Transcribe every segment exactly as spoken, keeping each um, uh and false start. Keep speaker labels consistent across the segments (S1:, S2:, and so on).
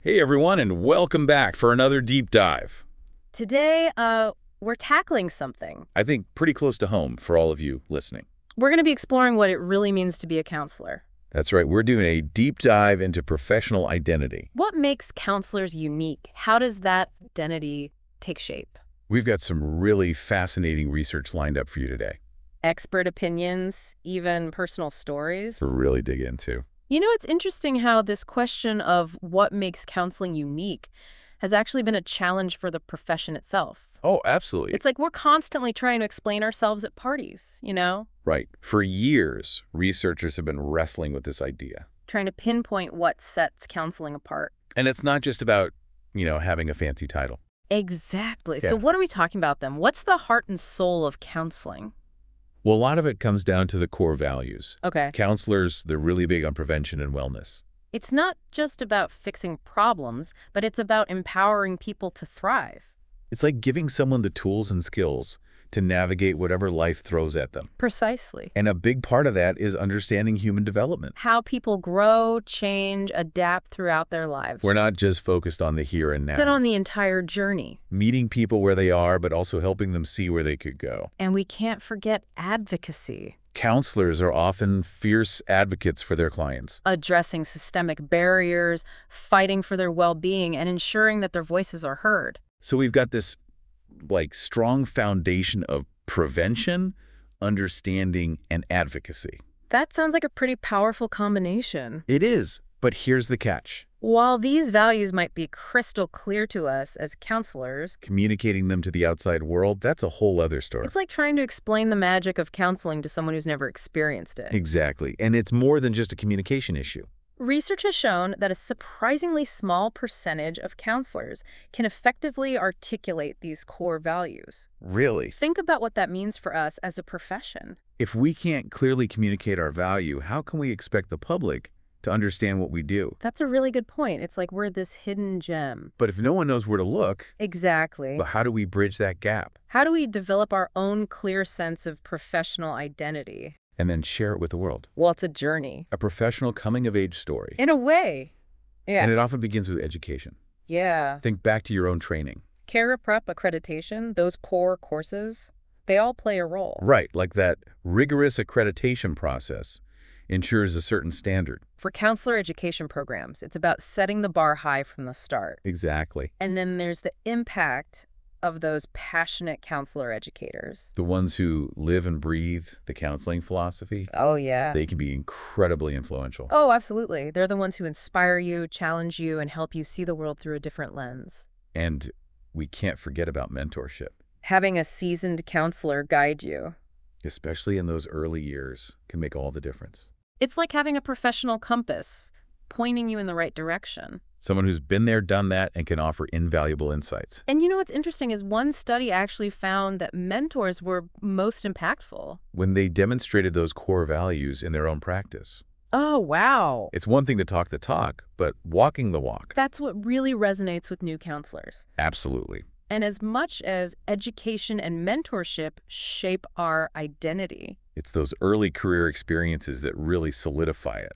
S1: Hey everyone, and welcome back for another deep dive.
S2: Today, uh, we're tackling something.
S1: I think pretty close to home for all of you listening.
S2: We're going to be exploring what it really means to be a counselor.
S1: That's right, we're doing a deep dive into professional identity.
S2: What makes counselors unique? How does that identity take shape?
S1: We've got some really fascinating research lined up for you today
S2: Expert opinions, even personal stories.
S1: to really dig into.
S2: You know, it's interesting how this question of what makes counseling unique has actually been a challenge for the profession itself.
S1: Oh, absolutely.
S2: It's like we're constantly trying to explain ourselves at parties, you know?
S1: Right. For years, researchers have been wrestling with this idea.
S2: Trying to pinpoint what sets counseling apart.
S1: And it's not just about, you know, having a fancy title.
S2: Exactly. So
S1: Yeah.
S2: what are we talking about then? What's the heart and soul of counseling?
S1: Well, a lot of it comes down to the core values.
S2: Okay.
S1: Counselors, they're really big on prevention and wellness.
S2: It's not just about fixing problems, but it's about empowering people to thrive.
S1: It's like giving someone the tools and skills to navigate whatever life throws at them.
S2: Precisely.
S1: And a big part of that is understanding human development.
S2: How people grow, change, adapt throughout their lives.
S1: We're not just focused on the here and
S2: But
S1: now.
S2: on the entire journey.
S1: Meeting people where they are, but also helping them see where they could go.
S2: And we can't forget advocacy.
S1: Counselors are often fierce advocates for their clients.
S2: Addressing systemic barriers, fighting for their well-being, and ensuring that their voices are heard.
S1: So we've got this like strong foundation of prevention, understanding, and advocacy.
S2: That sounds like a pretty powerful combination.
S1: It is, but here's the catch.
S2: While these values might be crystal clear to us as counselors,
S1: Communicating them to the outside world, that's a whole other story.
S2: it's like trying to explain the magic of counseling to someone who's never experienced it.
S1: Exactly. And it's more than just a communication issue.
S2: Research has shown that a surprisingly small percentage of counselors can effectively articulate these core values.
S1: Really?
S2: Think about what that means for us as a profession.
S1: If we can't clearly communicate our value, how can we expect the public to understand what we do?
S2: That's a really good point. It's like we're this hidden gem.
S1: But if no one knows where to look,
S2: Exactly.
S1: but how do we bridge that gap
S2: How do we develop our own clear sense of professional identity?
S1: and then share it with the world?
S2: Well, it's a journey.
S1: A professional coming-of-age story.
S2: In a way. Yeah.
S1: And it often begins with education.
S2: Yeah.
S1: Think back to your own training.
S2: CARA Prep accreditation, those core courses, they all play a role.
S1: Right, like that rigorous accreditation process ensures a certain standard.
S2: For counselor education programs, it's about setting the bar high from the start.
S1: Exactly.
S2: And then there's the impact of those passionate counselor educators.
S1: The ones who live and breathe the counseling philosophy,
S2: Oh, yeah.
S1: they can be incredibly influential.
S2: Oh, absolutely. They're the ones who inspire you, challenge you, and help you see the world through a different lens.
S1: And we can't forget about mentorship,
S2: Having a seasoned counselor guide you.
S1: especially in those early years, can make all the difference.
S2: It's like having a professional compass pointing you in the right direction.
S1: Someone who's been there, done that, and can offer invaluable insights.
S2: And you know what's interesting is one study actually found that mentors were most impactful.
S1: When they demonstrated those core values in their own practice.
S2: Oh, wow.
S1: It's one thing to talk the talk, but walking the walk.
S2: That's what really resonates with new counselors.
S1: Absolutely.
S2: And as much as education and mentorship shape our identity,
S1: It's those early career experiences that really solidify it.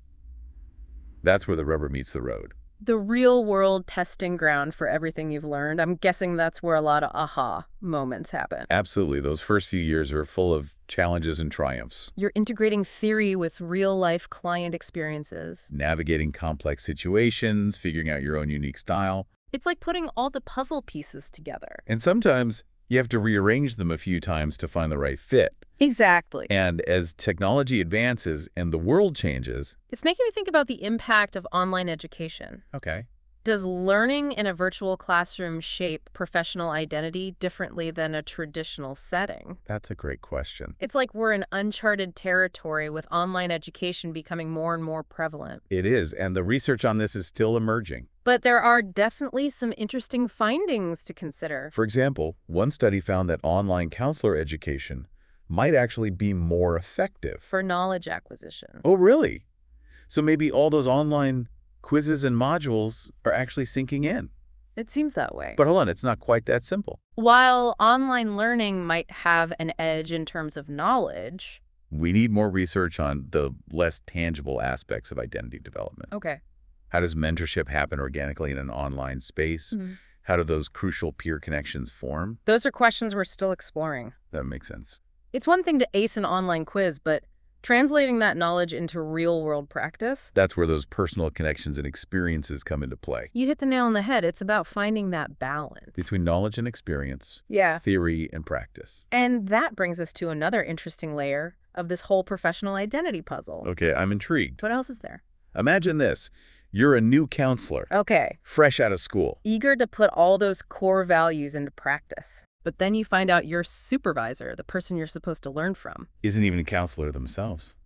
S1: That's where the rubber meets the road.
S2: the real-world testing ground for everything you've learned, I'm guessing that's where a lot of aha moments happen.
S1: Absolutely. Those first few years are full of challenges and triumphs.
S2: You're integrating theory with real-life client experiences.
S1: Navigating complex situations, figuring out your own unique style.
S2: It's like putting all the puzzle pieces together.
S1: And sometimes you have to rearrange them a few times to find the right fit.
S2: Exactly.
S1: And as technology advances and the world changes...
S2: It's making me think about the impact of online education.
S1: Okay.
S2: Does learning in a virtual classroom shape professional identity differently than a traditional setting?
S1: That's a great question.
S2: It's like we're in uncharted territory with online education becoming more and more prevalent.
S1: It is, and the research on this is still emerging.
S2: But there are definitely some interesting findings to consider.
S1: For example, one study found that online counselor education might actually be more effective.
S2: For knowledge acquisition.
S1: Oh, really? So maybe all those online quizzes and modules are actually sinking in.
S2: It seems that way.
S1: But hold on, it's not quite that simple.
S2: While online learning might have an edge in terms of knowledge...
S1: We need more research on the less tangible aspects of identity development.
S2: Okay.
S1: How does mentorship happen organically in an online space?
S2: Mhm.
S1: How do those crucial peer connections form?
S2: Those are questions we're still exploring.
S1: That makes sense.
S2: It's one thing to ace an online quiz, but translating that knowledge into real-world practice,
S1: That's where those personal connections and experiences come into play.
S2: you hit the nail on the head. It's about finding that balance.
S1: Between knowledge and experience,
S2: Yeah.
S1: theory and practice.
S2: And that brings us to another interesting layer of this whole professional identity puzzle.
S1: Okay, I'm intrigued.
S2: What else is there?
S1: Imagine this. You're a new counselor,
S2: Okay.
S1: fresh out of school.
S2: Eager to put all those core values into practice. But then you find out your supervisor, the person you're supposed to learn from.
S1: Isn't even a counselor themselves.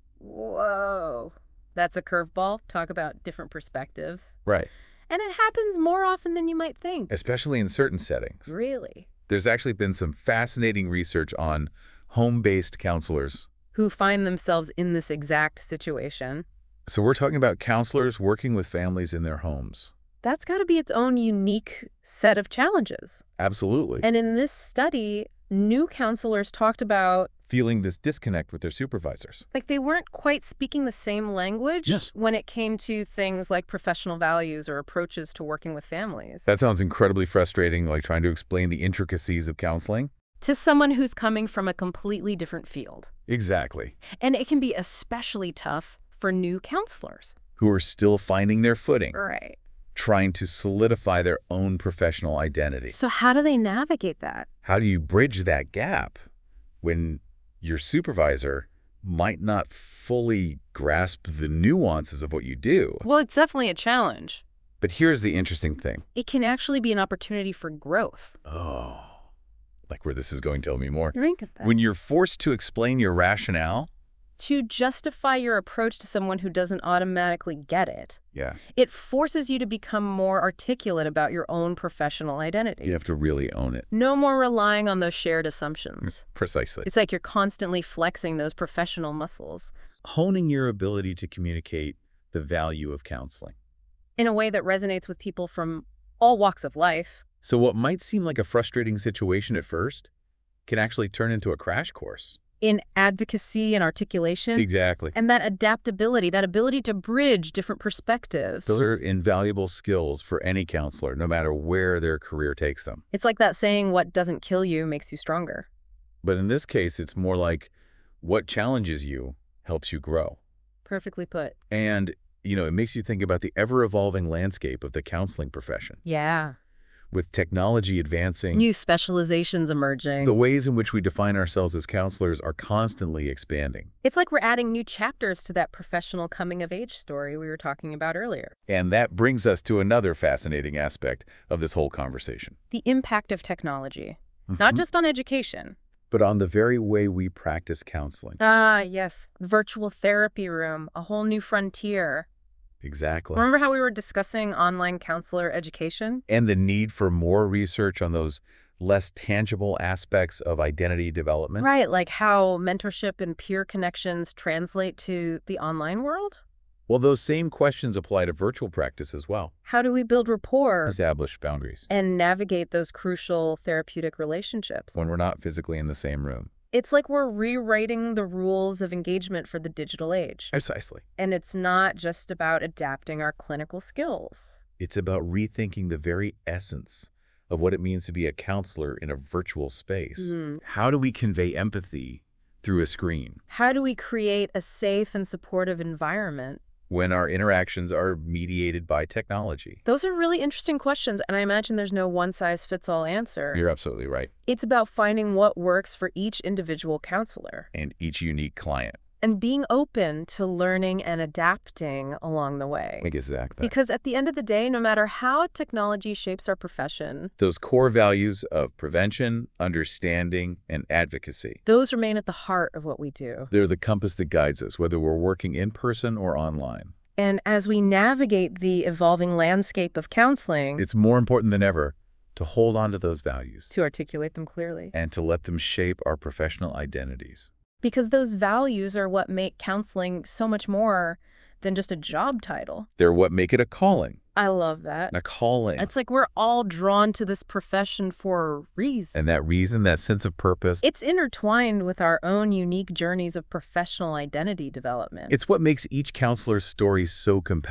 S2: Whoa. That's a curveball. Talk about different perspectives.
S1: Right.
S2: And it happens more often than you might think.
S1: Especially in certain settings.
S2: Really?
S1: There's actually been some fascinating research on home-based counselors.
S2: Who find themselves in this exact situation.
S1: So we're talking about counselors working with families in their homes.
S2: That's got to be its own unique set of challenges.
S1: Absolutely.
S2: And in this study, new counselors talked about
S1: Feeling this disconnect with their supervisors.
S2: like they weren't quite speaking the same language
S1: Yes.
S2: when it came to things like professional values or approaches to working with families.
S1: That sounds incredibly frustrating, like trying to explain the intricacies of counseling.
S2: To someone who's coming from a completely different field.
S1: Exactly.
S2: And it can be especially tough for new counselors.
S1: Who are still finding their footing,
S2: Right.
S1: trying to solidify their own professional identity.
S2: So how do they navigate that?
S1: How do you bridge that gap when your supervisor might not fully grasp the nuances of what you do?
S2: Well, it's definitely a challenge.
S1: But here's the interesting thing.
S2: It can actually be an opportunity for growth.
S1: Oh, like where this is going, tell me more.
S2: Think of that.
S1: When you're forced to explain your rationale,
S2: To justify your approach to someone who doesn't automatically get it,
S1: yeah,
S2: it forces you to become more articulate about your own professional identity.
S1: you have to really own it.
S2: No more relying on those shared assumptions.
S1: Precisely.
S2: It's like you're constantly flexing those professional muscles
S1: Honing your ability to communicate the value of counseling.
S2: in a way that resonates with people from all walks of life.
S1: So what might seem like a frustrating situation at first can actually turn into a crash course.
S2: In advocacy and articulation.
S1: Exactly.
S2: And that adaptability, that ability to bridge different perspectives.
S1: Those are invaluable skills for any counselor, no matter where their career takes them.
S2: It's like that saying, what doesn't kill you makes you stronger.
S1: But in this case, it's more like what challenges you helps you grow.
S2: Perfectly put.
S1: And, you know, it makes you think about the ever-evolving landscape of the counseling profession.
S2: Yeah.
S1: With technology advancing,
S2: New specializations emerging.
S1: the ways in which we define ourselves as counselors are constantly expanding.
S2: It's like we're adding new chapters to that professional coming-of-age story we were talking about earlier.
S1: And that brings us to another fascinating aspect of this whole conversation.
S2: The impact of technology. Not
S1: Mhm.
S2: just on education.
S1: But on the very way we practice counseling.
S2: Ah, yes. Virtual therapy room. A whole new frontier.
S1: Exactly.
S2: Remember how we were discussing online counselor education?
S1: And the need for more research on those less tangible aspects of identity development.
S2: Right, like how mentorship and peer connections translate to the online world?
S1: Well, those same questions apply to virtual practice as well.
S2: How do we build rapport
S1: Establish boundaries
S2: and navigate those crucial therapeutic relationships?
S1: when we're not physically in the same room.
S2: It's like we're rewriting the rules of engagement for the digital age.
S1: Precisely.
S2: And it's not just about adapting our clinical skills.
S1: It's about rethinking the very essence of what it means to be a counselor in a virtual space.
S2: Mm.
S1: How do we convey empathy through a screen
S2: How do we create a safe and supportive environment?
S1: when our interactions are mediated by technology?
S2: Those are really interesting questions, and I imagine there's no one-size-fits-all answer.
S1: You're absolutely right.
S2: It's about finding what works for each individual counselor
S1: And each unique client.
S2: and being open to learning and adapting along the way.
S1: Exactly.
S2: Because at the end of the day, no matter how technology shapes our profession,
S1: Those core values of prevention, understanding, and advocacy.
S2: those remain at the heart of what we do.
S1: They're the compass that guides us, whether we're working in person or online.
S2: And as we navigate the evolving landscape of counseling,
S1: It's more important than ever to hold on to those values
S2: to articulate them clearly.
S1: and to let them shape our professional identities.
S2: Because those values are what make counseling so much more than just a job title.
S1: They're what make it a calling.
S2: I love that.
S1: A calling.
S2: It's like we're all drawn to this profession for a reason.
S1: And that reason, that sense of purpose,
S2: It's intertwined with our own unique journeys of professional identity development.
S1: it's what makes each counselor's story so compelling.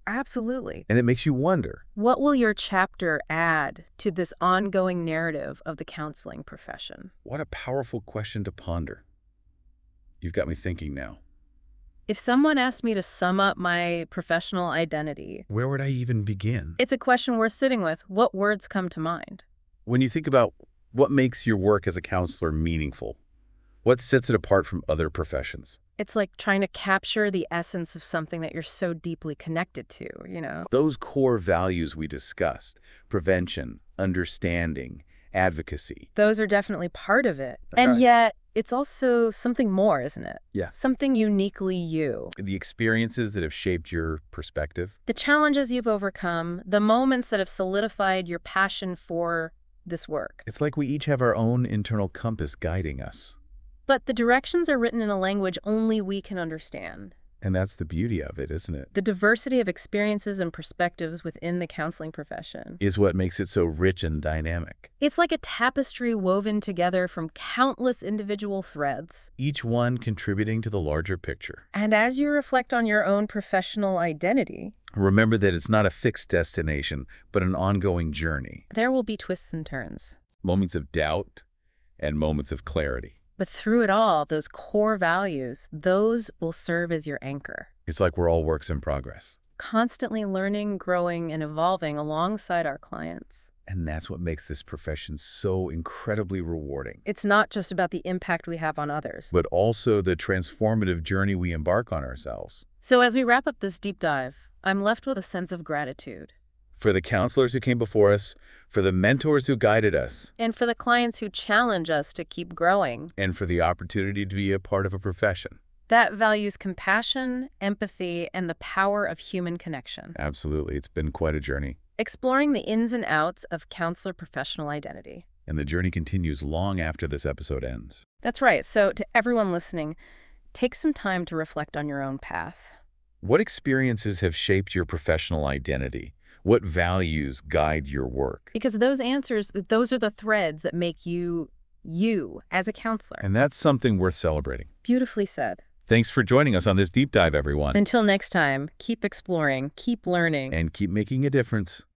S2: Absolutely.
S1: And it makes you wonder,
S2: What will your chapter add to this ongoing narrative of the counseling profession?
S1: what a powerful question to ponder. You've got me thinking now.
S2: If someone asked me to sum up my professional identity,
S1: Where would I even begin?
S2: it's a question worth sitting with. What words come to mind?
S1: When you think about what makes your work as a counselor meaningful, what sets it apart from other professions?
S2: It's like trying to capture the essence of something that you're so deeply connected to, you know?
S1: Those core values we discussed, prevention, understanding, advocacy.
S2: Those are definitely part of it.
S1: That's
S2: And
S1: right.
S2: yet, it's also something more, isn't it?
S1: Yeah.
S2: Something uniquely you.
S1: The experiences that have shaped your perspective.
S2: The challenges you've overcome, the moments that have solidified your passion for this work.
S1: It's like we each have our own internal compass guiding us.
S2: But the directions are written in a language only we can understand.
S1: And that's the beauty of it, isn't it?
S2: The diversity of experiences and perspectives within the counseling profession.
S1: Is what makes it so rich and dynamic.
S2: It's like a tapestry woven together from countless individual threads.
S1: Each one contributing to the larger picture.
S2: And as you reflect on your own professional identity,
S1: Remember that it's not a fixed destination, but an ongoing journey.
S2: there will be twists and turns.
S1: Moments of doubt and moments of clarity.
S2: But through it all, those core values, those will serve as your anchor.
S1: It's like we're all works in progress.
S2: Constantly learning, growing, and evolving alongside our clients.
S1: And that's what makes this profession so incredibly rewarding.
S2: It's not just about the impact we have on others.
S1: But also the transformative journey we embark on ourselves.
S2: So as we wrap up this deep dive, I'm left with a sense of gratitude.
S1: For the counselors who came before us, for the mentors who guided us,
S2: And for the clients who challenge us to keep growing.
S1: and for the opportunity to be a part of a profession.
S2: That values compassion, empathy, and the power of human connection.
S1: Absolutely. It's been quite a journey.
S2: Exploring the ins and outs of counselor professional identity.
S1: And the journey continues long after this episode ends.
S2: That's right. So to everyone listening, take some time to reflect on your own path.
S1: What experiences have shaped your professional identity? What values guide your work?
S2: Because those answers, those are the threads that make you, you as a counselor.
S1: And that's something worth celebrating.
S2: Beautifully said.
S1: Thanks for joining us on this deep dive, everyone.
S2: Until next time, keep exploring, keep learning.
S1: And keep making a difference.